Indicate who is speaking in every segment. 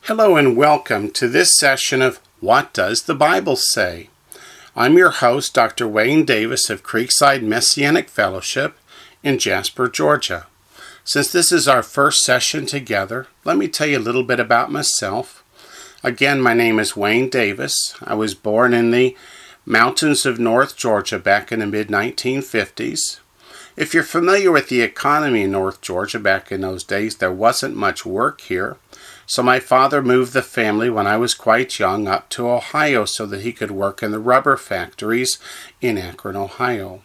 Speaker 1: Hello and welcome to this session of What Does the Bible Say? I'm your host, Dr. Wayne Davis of Creekside Messianic Fellowship in Jasper, Georgia. Since this is our first session together, let me tell you a little bit about myself. Again, my name is Wayne Davis. I was born in the mountains of North Georgia back in the mid-1950s. If you're familiar with the economy in North Georgia back in those days, there wasn't much work here. So my father moved the family when I was quite young up to Ohio so that he could work in the rubber factories in Akron, Ohio.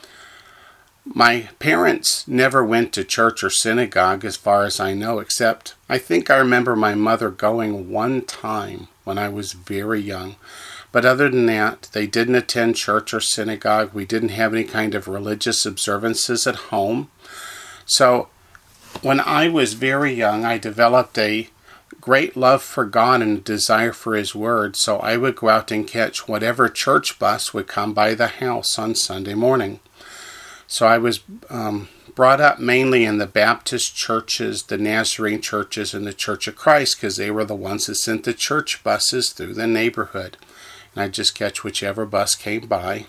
Speaker 1: My parents never went to church or synagogue as far as I know, except I think I remember my mother going one time when I was very young. But other than that, they didn't attend church or synagogue. We didn't have any kind of religious observances at home. So when I was very young, I developed a great love for God and a desire for His Word, so I would go out and catch whatever church bus would come by the house on Sunday morning. So I was brought up mainly in the Baptist churches, the Nazarene churches, and the Church of Christ, because they were the ones that sent the church buses through the neighborhood. And I'd just catch whichever bus came by.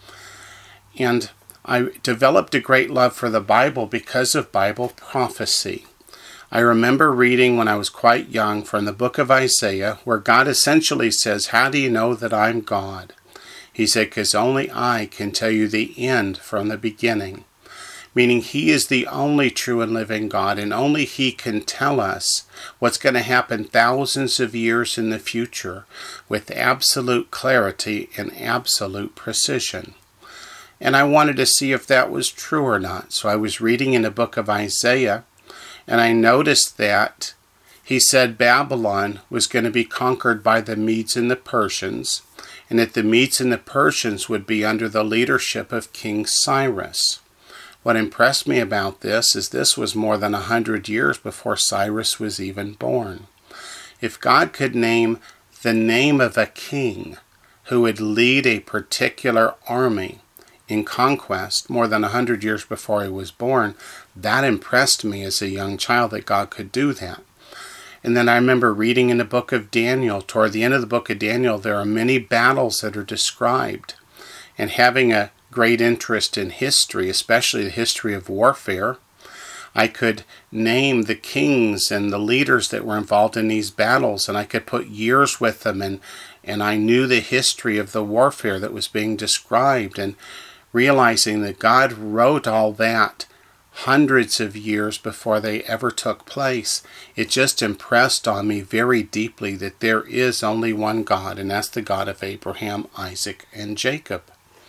Speaker 1: And I developed a great love for the Bible because of Bible prophecy. I remember reading when I was quite young from the book of Isaiah, where God essentially says, "How do you know that I'm God?" He said, "Because only I can tell you the end from the beginning." Meaning He is the only true and living God, and only He can tell us what's going to happen thousands of years in the future with absolute clarity and absolute precision. And I wanted to see if that was true or not. So I was reading in the book of Isaiah, and I noticed that he said Babylon was going to be conquered by the Medes and the Persians, and that the Medes and the Persians would be under the leadership of King Cyrus. What impressed me about this is this was more than 100 years before Cyrus was even born. If God could name the name of a king who would lead a particular army in conquest more than 100 years before he was born, that impressed me as a young child that God could do that. And then I remember reading in the book of Daniel, toward the end of the book of Daniel, there are many battles that are described. And having a great interest in history, especially the history of warfare, I could name the kings and the leaders that were involved in these battles, and I could put years with them, and I knew the history of the warfare that was being described, and realizing that God wrote all that hundreds of years before they ever took place, it just impressed on me very deeply that there is only one God, and that's the God of Abraham, Isaac, and Jacob.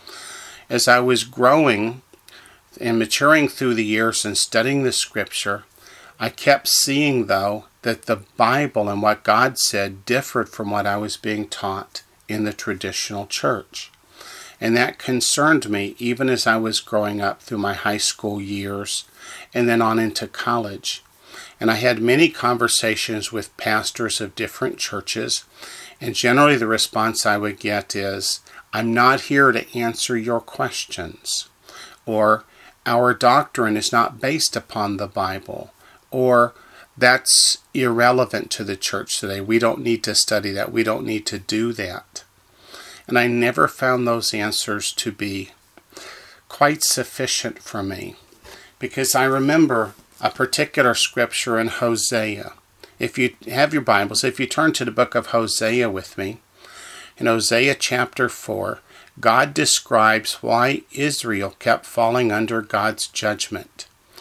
Speaker 1: As I was growing and maturing through the years and studying the Scripture, I kept seeing, though, that the Bible and what God said differed from what I was being taught in the traditional church. And that concerned me even as I was growing up through my high school years and then on into college. And I had many conversations with pastors of different churches, and generally the response I would get is, "I'm not here to answer your questions," or "Our doctrine is not based upon the Bible," or "That's irrelevant to the church today. We don't need to study that. We don't need to do that." And I never found those answers to be quite sufficient for me, because I remember a particular scripture in Hosea. If you have your Bibles, if you turn to the book of Hosea with me, in Hosea chapter 4, God describes why Israel kept falling under God's judgment.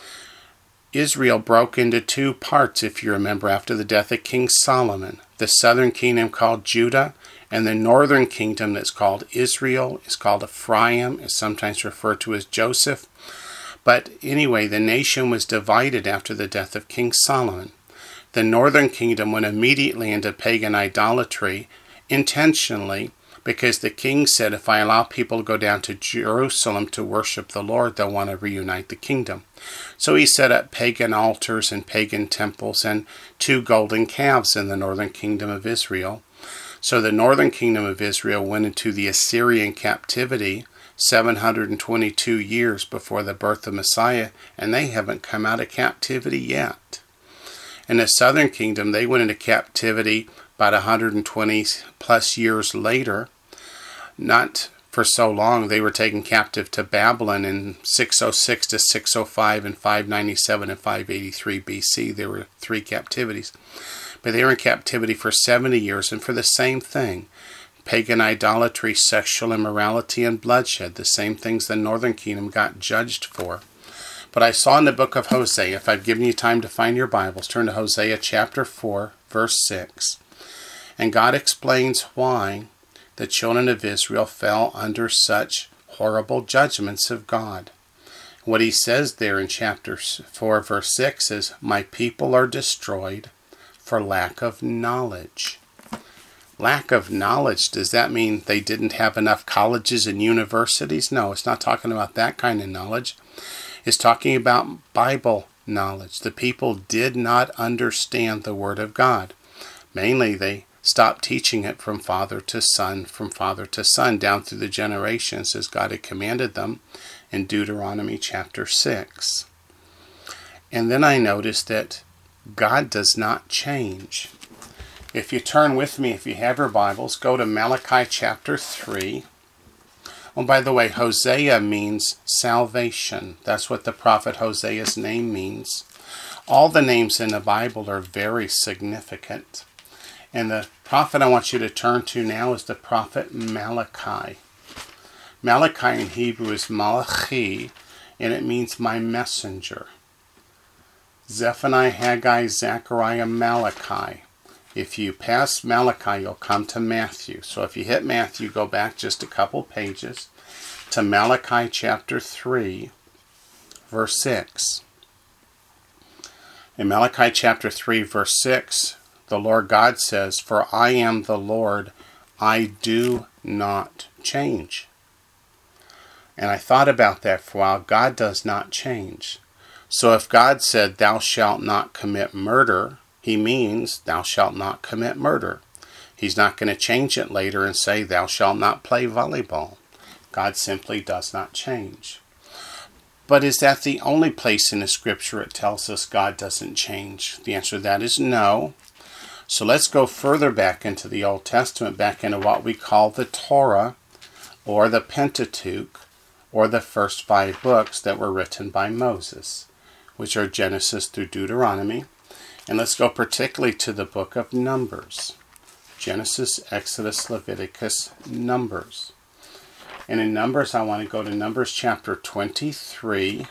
Speaker 1: Israel broke into two parts, if you remember, after the death of King Solomon. The southern kingdom called Judah, and the northern kingdom that's called Israel is called Ephraim, is sometimes referred to as Joseph. But anyway, the nation was divided after the death of King Solomon. The northern kingdom went immediately into pagan idolatry, intentionally, because the king said, if I allow people to go down to Jerusalem to worship the Lord, they'll want to reunite the kingdom. So he set up pagan altars and pagan temples and 2 golden calves in the northern kingdom of Israel. So the northern kingdom of Israel went into the Assyrian captivity 722 years before the birth of Messiah, and they haven't come out of captivity yet. In the southern kingdom, they went into captivity about 120 plus years later. Not for so long. They were taken captive to Babylon in 606 to 605 and 597 and 583 BC. There were 3 captivities. But they were in captivity for 70 years, and for the same thing. Pagan idolatry, sexual immorality, and bloodshed. The same things the northern kingdom got judged for. But I saw in the book of Hosea, if I've given you time to find your Bibles, turn to Hosea chapter 4, verse 6. And God explains why the children of Israel fell under such horrible judgments of God. What he says there in chapter 4, verse 6 is, my people are destroyed for lack of knowledge. Lack of knowledge, does that mean they didn't have enough colleges and universities? No, it's not talking about that kind of knowledge. It's talking about Bible knowledge. The people did not understand the Word of God. Mainly, they stopped teaching it from father to son, down through the generations as God had commanded them in Deuteronomy chapter 6. And then I noticed that God does not change. If you turn with me, if you have your Bibles, go to Malachi chapter 3. Oh, by the way, Hosea means salvation. That's what the prophet Hosea's name means. All the names in the Bible are very significant. And the prophet I want you to turn to now is the prophet Malachi. Malachi in Hebrew is Malachi, and it means my messenger. Zephaniah, Haggai, Zechariah, Malachi. If you pass Malachi, you'll come to Matthew. So if you hit Matthew, go back just a couple pages to Malachi chapter 3, verse 6. In Malachi chapter 3, verse 6, the Lord God says, for I am the Lord, I do not change. And I thought about that for a while. God does not change. So if God said, thou shalt not commit murder, he means thou shalt not commit murder. He's not going to change it later and say thou shalt not play volleyball. God simply does not change. But is that the only place in the scripture it tells us God doesn't change? The answer to that is no. So let's go further back into the Old Testament, back into what we call the Torah, or the Pentateuch, or the first 5 books that were written by Moses, which are Genesis through Deuteronomy. And let's go particularly to the book of Numbers. Genesis, Exodus, Leviticus, Numbers. And in Numbers, I want to go to Numbers chapter 23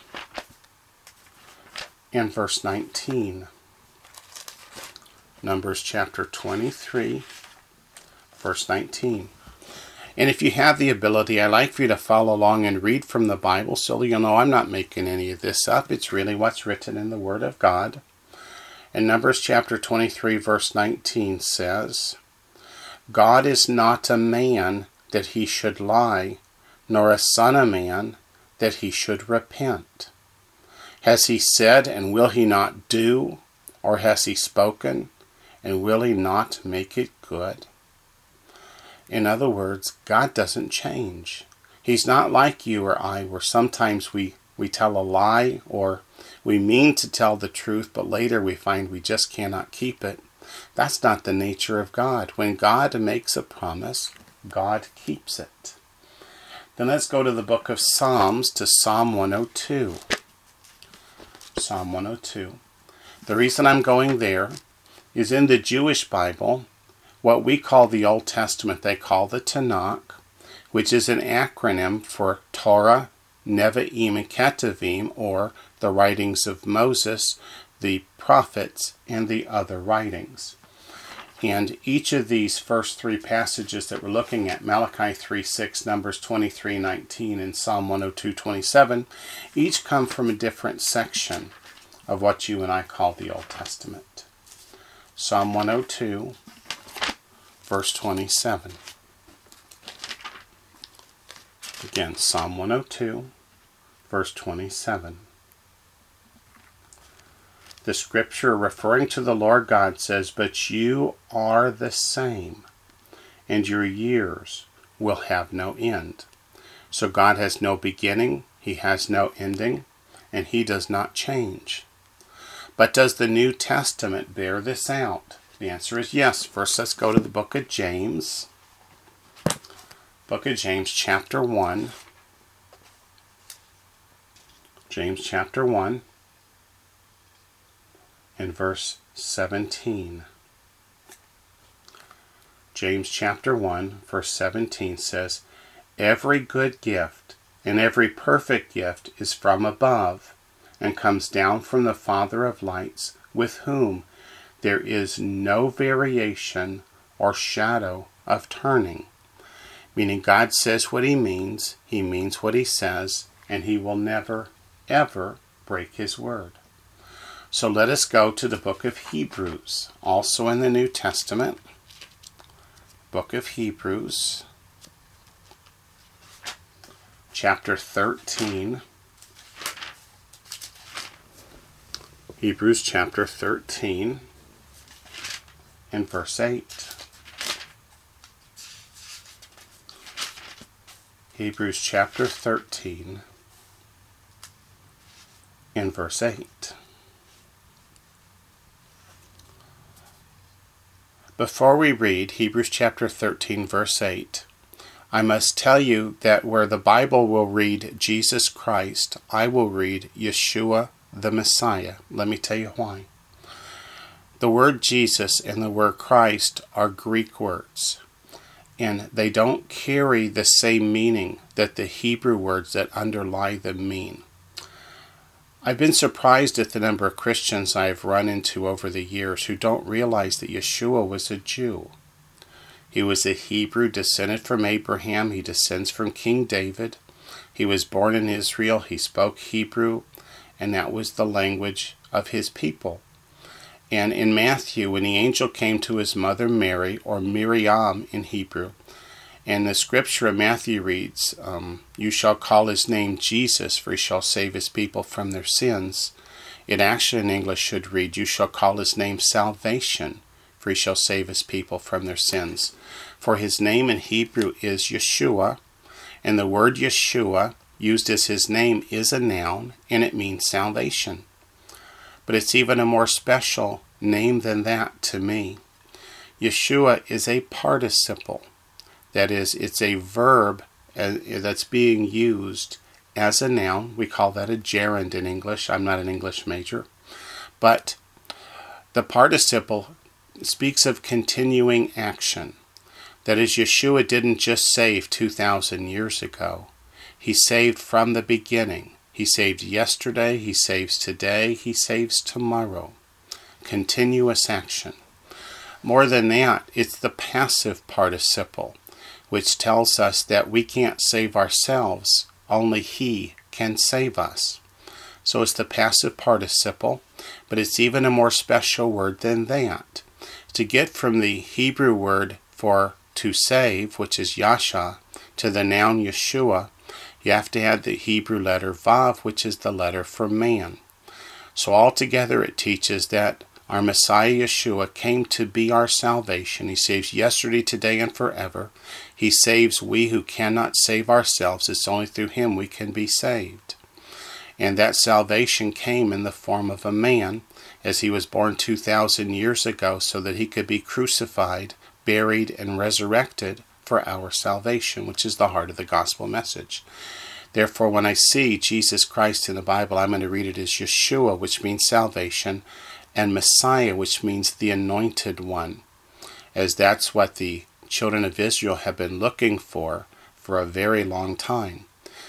Speaker 1: and verse 19. Numbers chapter 23, verse 19. And if you have the ability, I'd like for you to follow along and read from the Bible so you'll know I'm not making any of this up. It's really what's written in the Word of God. And Numbers chapter 23, verse 19 says, God is not a man that he should lie, nor a son of man that he should repent. Has he said, and will he not do? Or has he spoken, and will he not make it good? In other words, God doesn't change. He's not like you or I, where sometimes we tell a lie, or we mean to tell the truth, but later we find we just cannot keep it. That's not the nature of God. When God makes a promise, God keeps it. Then let's go to the book of Psalms, to Psalm 102. Psalm 102. The reason I'm going there is in the Jewish Bible, what we call the Old Testament, they call the Tanakh, which is an acronym for Torah, Nevi'im, and Ketuvim, or the writings of Moses, the prophets, and the other writings. And each of these first 3 passages that we're looking at, Malachi 3:6, Numbers 23:19, and Psalm 102:27, each come from a different section of what you and I call the Old Testament. Psalm 102, verse 27. Again, Psalm 102, verse 27. The scripture referring to the Lord God says, but you are the same, and your years will have no end. So God has no beginning, he has no ending, and he does not change. But does the New Testament bear this out? The answer is yes. First, let's go to the book of James. Book of James, chapter 1. James chapter 1 and verse 17. James chapter 1, verse 17 says, "Every good gift and every perfect gift is from above, and comes down from the Father of lights, with whom there is no variation or shadow of turning." Meaning God says what he means what he says, and he will never, ever break his word. So let us go to the book of Hebrews, also in the New Testament. Book of Hebrews, chapter 13. Hebrews chapter 13 and verse 8. Hebrews chapter 13 and verse 8. Before we read Hebrews chapter 13 verse 8, I must tell you that where the Bible will read Jesus Christ, I will read Yeshua the Messiah. Let me tell you why. The word Jesus and the word Christ are Greek words, and they don't carry the same meaning that the Hebrew words that underlie them mean. I've been surprised at the number of Christians I've run into over the years who don't realize that Yeshua was a Jew. He was a Hebrew descended from Abraham. He descends from King David. He was born in Israel. He spoke Hebrew, and that was the language of his people. And in Matthew, when the angel came to his mother Mary, or Miriam in Hebrew, and the scripture of Matthew reads, "You shall call his name Jesus, for he shall save his people from their sins." It actually in English should read, "You shall call his name salvation, for he shall save his people from their sins." For his name in Hebrew is Yeshua, and the word Yeshua, used as his name, is a noun, and it means salvation. But it's even a more special name than that to me. Yeshua is a participle. That is, it's a verb that's being used as a noun. We call that a gerund in English. I'm not an English major. But the participle speaks of continuing action. That is, Yeshua didn't just save 2,000 years ago. He saved from the beginning. He saved yesterday, he saves today, he saves tomorrow. Continuous action. More than that, it's the passive participle, which tells us that we can't save ourselves, only he can save us. So it's the passive participle, but it's even a more special word than that. To get from the Hebrew word for to save, which is Yasha, to the noun Yeshua, you have to add the Hebrew letter Vav, which is the letter for man. So altogether it teaches that our Messiah Yeshua came to be our salvation. He saves yesterday, today, and forever. He saves we who cannot save ourselves. It's only through him we can be saved. And that salvation came in the form of a man, as he was born 2,000 years ago, so that he could be crucified, buried, and resurrected for our salvation, which is the heart of the gospel message. Therefore, when I see Jesus Christ in the Bible, I'm going to read it as Yeshua, which means salvation, and Messiah, which means the anointed one, as that's what the children of Israel have been looking for a very long time.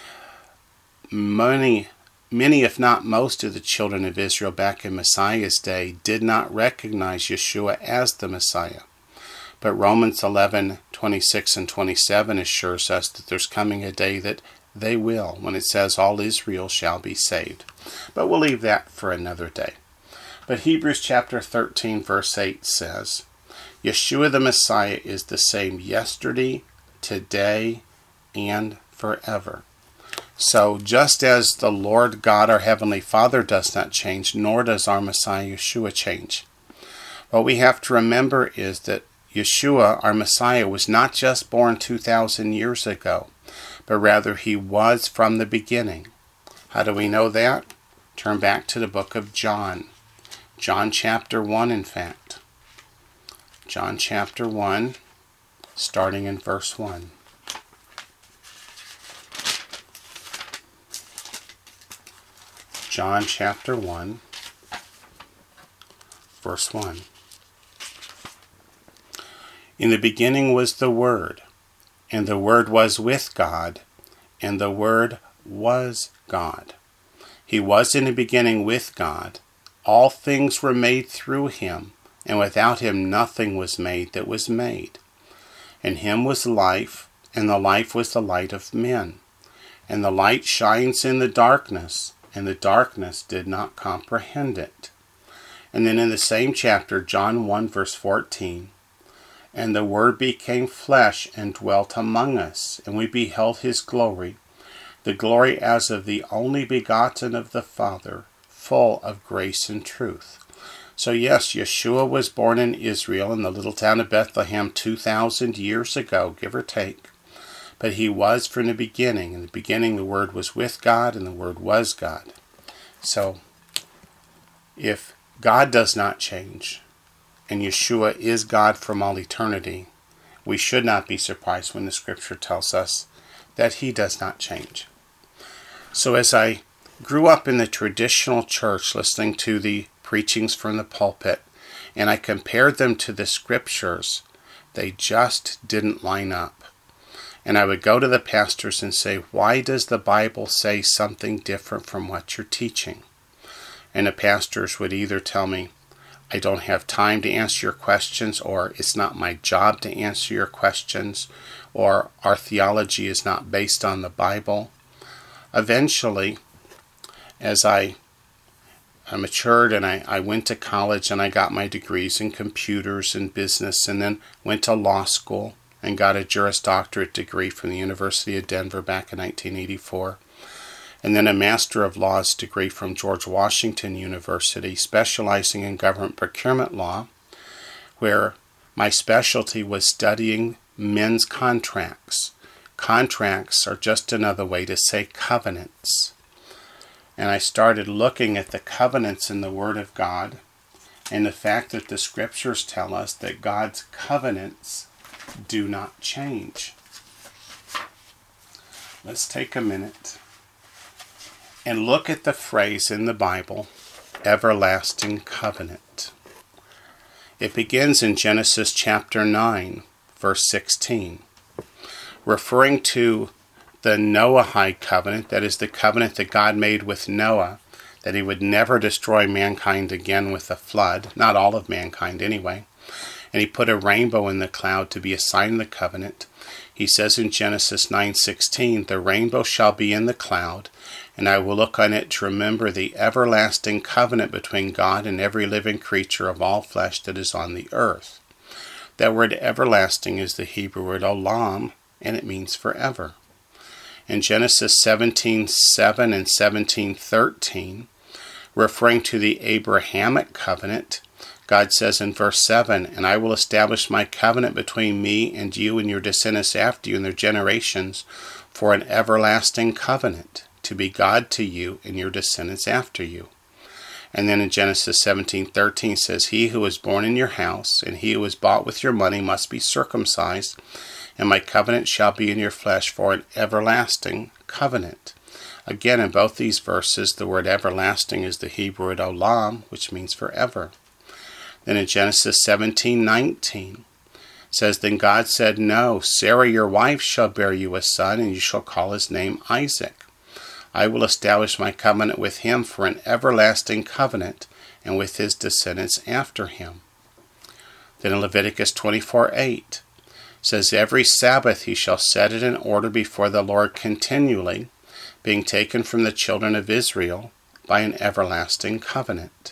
Speaker 1: Many, if not most of the children of Israel back in Messiah's day did not recognize Yeshua as the Messiah. But Romans 11:26 and 27 assures us that there's coming a day that they will, when it says all Israel shall be saved. But we'll leave that for another day. But Hebrews chapter 13 verse 8 says, Yeshua the Messiah is the same yesterday, today, and forever. So just as the Lord God, our Heavenly Father, does not change, nor does our Messiah Yeshua change. What we have to remember is that Yeshua, our Messiah, was not just born 2,000 years ago, but rather he was from the beginning. How do we know that? Turn back to the book of John. John chapter 1, in fact. John chapter 1, starting in verse 1. John chapter 1, verse 1. In the beginning was the Word, and the Word was with God, and the Word was God. He was in the beginning with God. All things were made through him, and without him nothing was made that was made. In him was life, and the life was the light of men. And the light shines in the darkness, and the darkness did not comprehend it. And then in the same chapter, John 1, verse 14, and the Word became flesh and dwelt among us, and we beheld his glory, the glory as of the only begotten of the Father, full of grace and truth. So yes, Yeshua was born in Israel in the little town of Bethlehem 2,000 years ago, give or take. But he was from the beginning. In the beginning the Word was with God, and the Word was God. So, if God does not change, and Yeshua is God from all eternity, we should not be surprised when the Scripture tells us that he does not change. So as I grew up in the traditional church listening to the preachings from the pulpit, and I compared them to the Scriptures, they just didn't line up. And I would go to the pastors and say, why does the Bible say something different from what you're teaching? And the pastors would either tell me, I don't have time to answer your questions, or it's not my job to answer your questions, or our theology is not based on the Bible. Eventually, as I matured and I went to college and I got my degrees in computers and business, and then went to law school and got a Juris Doctorate degree from the University of Denver back in 1984. And then a Master of Laws degree from George Washington University, specializing in government procurement law, where my specialty was studying men's contracts. Contracts are just another way to say covenants. And I started looking at the covenants in the Word of God, and the fact that the Scriptures tell us that God's covenants do not change. Let's take a minute and look at the phrase in the Bible, everlasting covenant. It begins in Genesis chapter 9, verse 16, referring to the Noahide covenant, that is the covenant that God made with Noah, that he would never destroy mankind again with a flood, not all of mankind anyway. And he put a rainbow in the cloud to be a sign of the covenant. He says in Genesis 9:16, the rainbow shall be in the cloud, and I will look on it to remember the everlasting covenant between God and every living creature of all flesh that is on the earth. That word everlasting is the Hebrew word olam, and it means forever. In Genesis 17:7 and 17:13, referring to the Abrahamic covenant, God says in verse 7, and I will establish my covenant between me and you and your descendants after you and their generations for an everlasting covenant, to be God to you and your descendants after you. And then in Genesis 17:13 says, he who is born in your house and he who is bought with your money must be circumcised, and my covenant shall be in your flesh for an everlasting covenant. Again, in both these verses, the word everlasting is the Hebrew word olam, which means forever. Then in Genesis 17:19 says, then God said, no, Sarah your wife shall bear you a son, and you shall call his name Isaac. I will establish my covenant with him for an everlasting covenant, and with his descendants after him. Then in Leviticus 24:8 says, every Sabbath he shall set it in order before the Lord continually, being taken from the children of Israel by an everlasting covenant.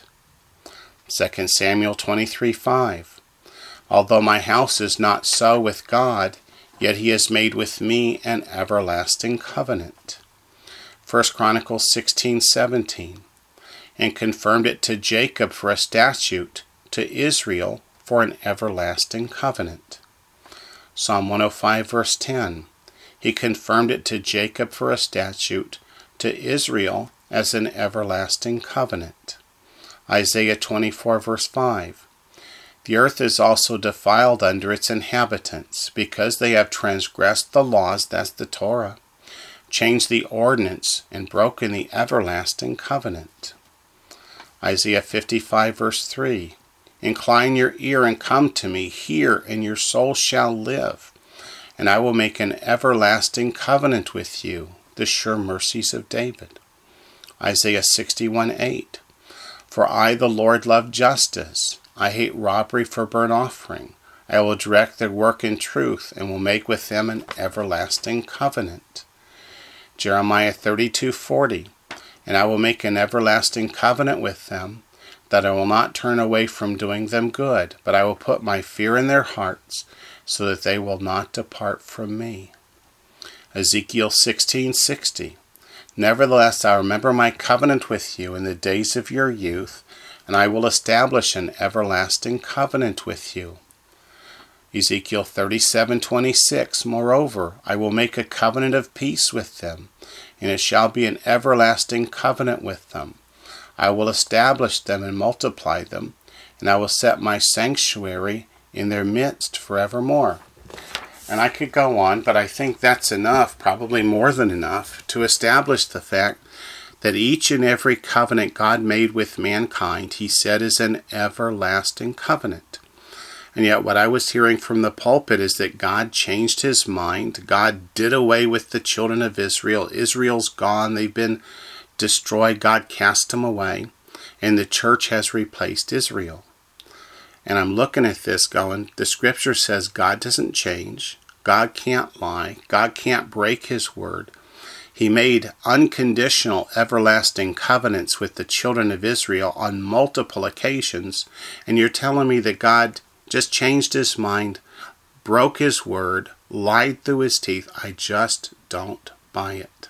Speaker 1: 2 Samuel 23:5, although my house is not so with God, yet he has made with me an everlasting covenant. 1 Chronicles 16:17, and confirmed it to Jacob for a statute, to Israel for an everlasting covenant. Psalm 105 verse 10, he confirmed it to Jacob for a statute, to Israel as an everlasting covenant. Isaiah 24 verse 5. The earth is also defiled under its inhabitants, because they have transgressed the laws, that's the Torah, changed the ordinance, and broken the everlasting covenant. Isaiah 55 verse 3. Incline your ear and come to me, hear, and your soul shall live. And I will make an everlasting covenant with you, the sure mercies of David. Isaiah 61:8. For I, the Lord, love justice. I hate robbery for burnt offering. I will direct their work in truth, and will make with them an everlasting covenant. Jeremiah 32:40. And I will make an everlasting covenant with them, that I will not turn away from doing them good, but I will put my fear in their hearts, so that they will not depart from me. Ezekiel 16:60. Nevertheless, I remember my covenant with you in the days of your youth, and I will establish an everlasting covenant with you. Ezekiel 37:26. Moreover, I will make a covenant of peace with them, and it shall be an everlasting covenant with them. I will establish them and multiply them, and I will set my sanctuary in their midst forevermore. And I could go on, but I think that's enough, probably more than enough, to establish the fact that each and every covenant God made with mankind, he said, is an everlasting covenant. And yet what I was hearing from the pulpit is that God changed his mind. God did away with the children of Israel. Israel's gone. They've been destroyed. God cast them away. And the church has replaced Israel. And I'm looking at this going, the scripture says God doesn't change. God can't lie. God can't break his word. He made unconditional everlasting covenants with the children of Israel on multiple occasions. And you're telling me that God just changed his mind, broke his word, lied through his teeth? I just don't buy it.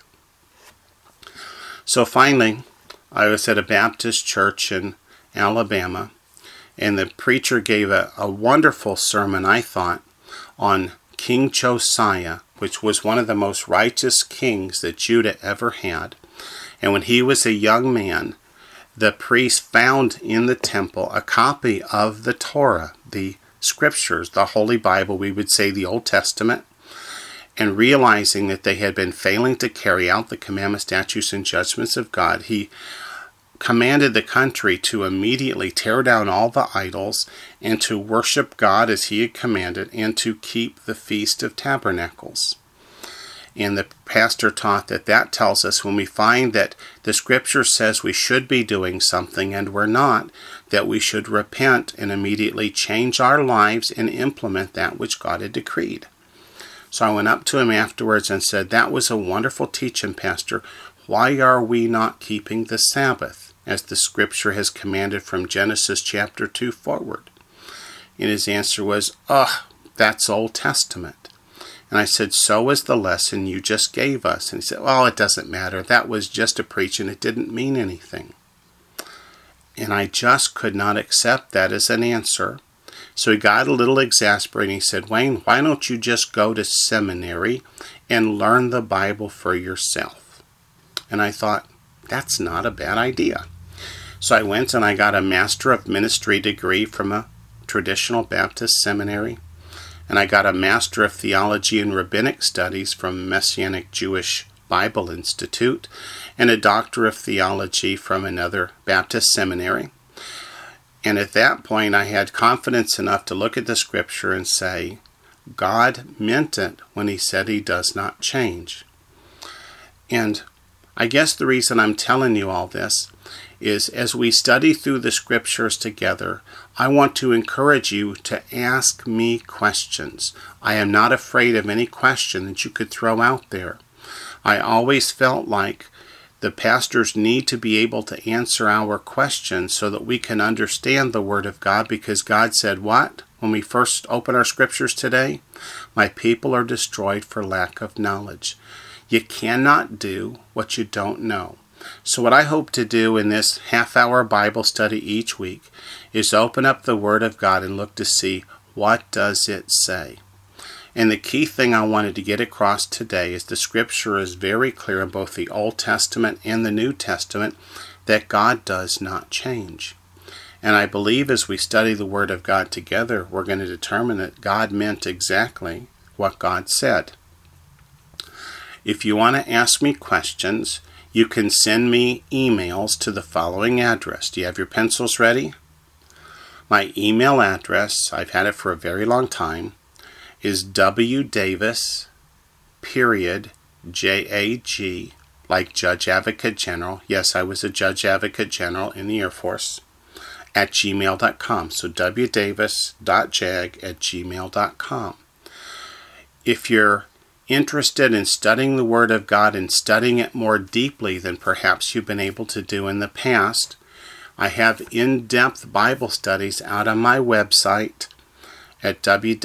Speaker 1: So finally, I was at a Baptist church in Alabama, and the preacher gave a wonderful sermon, I thought, on King Josiah, which was one of the most righteous kings that Judah ever had. And when he was a young man, the priest found in the temple a copy of the Torah, the scriptures, the Holy Bible, we would say the Old Testament, and realizing that they had been failing to carry out the commandments, statutes, and judgments of God, he commanded the country to immediately tear down all the idols and to worship God as he had commanded and to keep the Feast of Tabernacles. And the pastor taught that tells us when we find that the scripture says we should be doing something and we're not, that we should repent and immediately change our lives and implement that which God had decreed. So I went up to him afterwards and said, that was a wonderful teaching, Pastor. Why are we not keeping the Sabbath, as the scripture has commanded from Genesis chapter 2 forward? And his answer was, that's Old Testament. And I said, so is the lesson you just gave us. And he said, well, it doesn't matter. That was just a preaching. It didn't mean anything. And I just could not accept that as an answer. So he got a little exasperated. He said, Wayne, why don't you just go to seminary and learn the Bible for yourself? And I thought, that's not a bad idea. So I went and I got a Master of Ministry degree from a traditional Baptist seminary. And I got a Master of Theology and Rabbinic Studies from Messianic Jewish Bible Institute and a Doctor of Theology from another Baptist seminary. And at that point, I had confidence enough to look at the scripture and say, God meant it when he said he does not change. And I guess the reason I'm telling you all this is as we study through the scriptures together, I want to encourage you to ask me questions. I am not afraid of any question that you could throw out there. I always felt like the pastors need to be able to answer our questions so that we can understand the Word of God, because God said what? When we first open our scriptures today, my people are destroyed for lack of knowledge. You cannot do what you don't know. So what I hope to do in this half-hour Bible study each week is open up the Word of God and look to see what does it say. And the key thing I wanted to get across today is the scripture is very clear in both the Old Testament and the New Testament that God does not change. And I believe as we study the Word of God together, we're going to determine that God meant exactly what God said. If you want to ask me questions, you can send me emails to the following address. Do you have your pencils ready? My email address, I've had it for a very long time, is wdavis, JAG, like Judge Advocate General. Yes, I was a Judge Advocate General in the Air Force, at gmail.com. So wdavis.jag@gmail.com. If you're interested in studying the Word of God and studying it more deeply than perhaps you've been able to do in the past, I have in-depth Bible studies out on my website at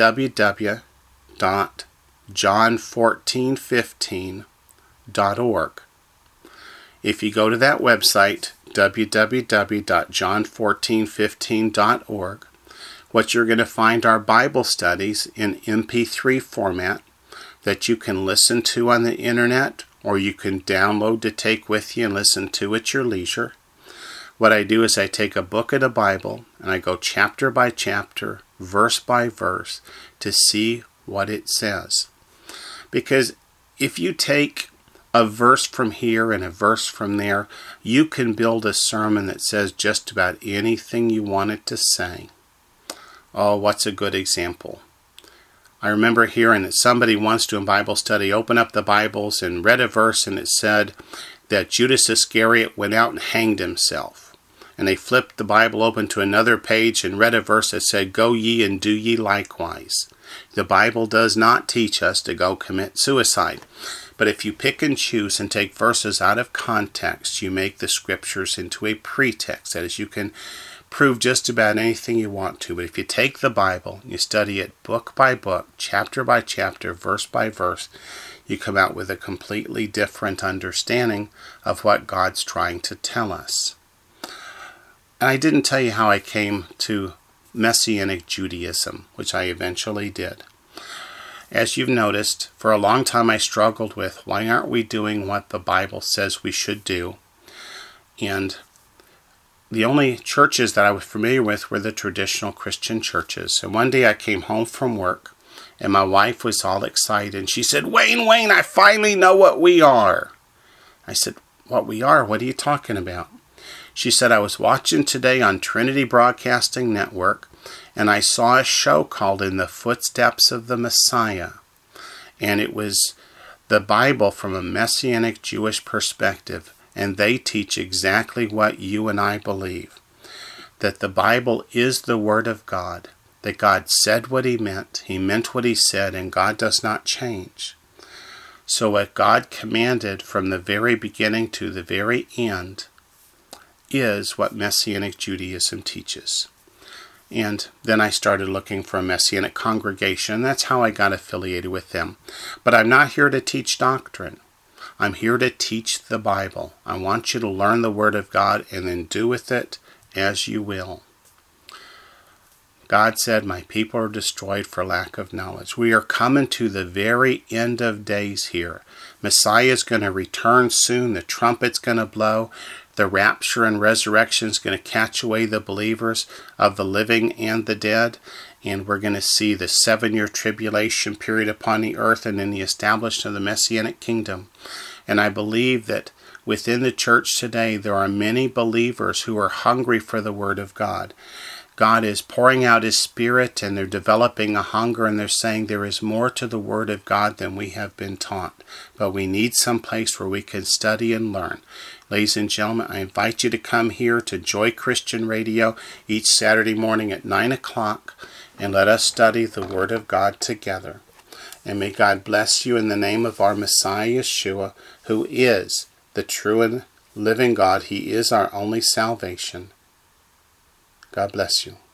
Speaker 1: www.john1415.org. If you go to that website, www.john1415.org, what you're going to find are Bible studies in MP3 format that you can listen to on the internet, or you can download to take with you and listen to at your leisure. What I do is I take a book of the Bible and I go chapter by chapter, verse by verse, to see what it says. Because if you take a verse from here and a verse from there, you can build a sermon that says just about anything you want it to say. Oh, what's a good example? I remember hearing that somebody once doing Bible study opened up the Bibles and read a verse, and it said that Judas Iscariot went out and hanged himself. And they flipped the Bible open to another page and read a verse that said, "Go ye and do ye likewise." The Bible does not teach us to go commit suicide. But if you pick and choose and take verses out of context, you make the scriptures into a pretext. That is, you can prove just about anything you want to. But if you take the Bible, you study it book by book, chapter by chapter, verse by verse, you come out with a completely different understanding of what God's trying to tell us. And I didn't tell you how I came to Messianic Judaism, which I eventually did. As you've noticed, for a long time I struggled with, why aren't we doing what the Bible says we should do? And the only churches that I was familiar with were the traditional Christian churches. And one day I came home from work, and my wife was all excited, and she said, Wayne, I finally know what we are. I said, what we are? What are you talking about? She said, I was watching today on Trinity Broadcasting Network, and I saw a show called In the Footsteps of the Messiah. And it was the Bible from a Messianic Jewish perspective. And they teach exactly what you and I believe. That the Bible is the Word of God. That God said what He meant what He said, and God does not change. So what God commanded from the very beginning to the very end is what Messianic Judaism teaches. And then I started looking for a Messianic congregation, and that's how I got affiliated with them. But I'm not here to teach doctrine. I'm here to teach the Bible. I want you to learn the Word of God and then do with it as you will. God said, my people are destroyed for lack of knowledge. We are coming to the very end of days here. Messiah is going to return soon. The trumpet's going to blow. The rapture and resurrection is going to catch away the believers of the living and the dead. And we're going to see the 7-year tribulation period upon the earth and then the establishment of the Messianic kingdom. And I believe that within the church today, there are many believers who are hungry for the Word of God. God is pouring out His Spirit, and they're developing a hunger, and they're saying there is more to the Word of God than we have been taught. But we need some place where we can study and learn. Ladies and gentlemen, I invite you to come here to Joy Christian Radio each Saturday morning at 9 o'clock, and let us study the Word of God together. And may God bless you in the name of our Messiah Yeshua, who is the true and living God. He is our only salvation. God bless you.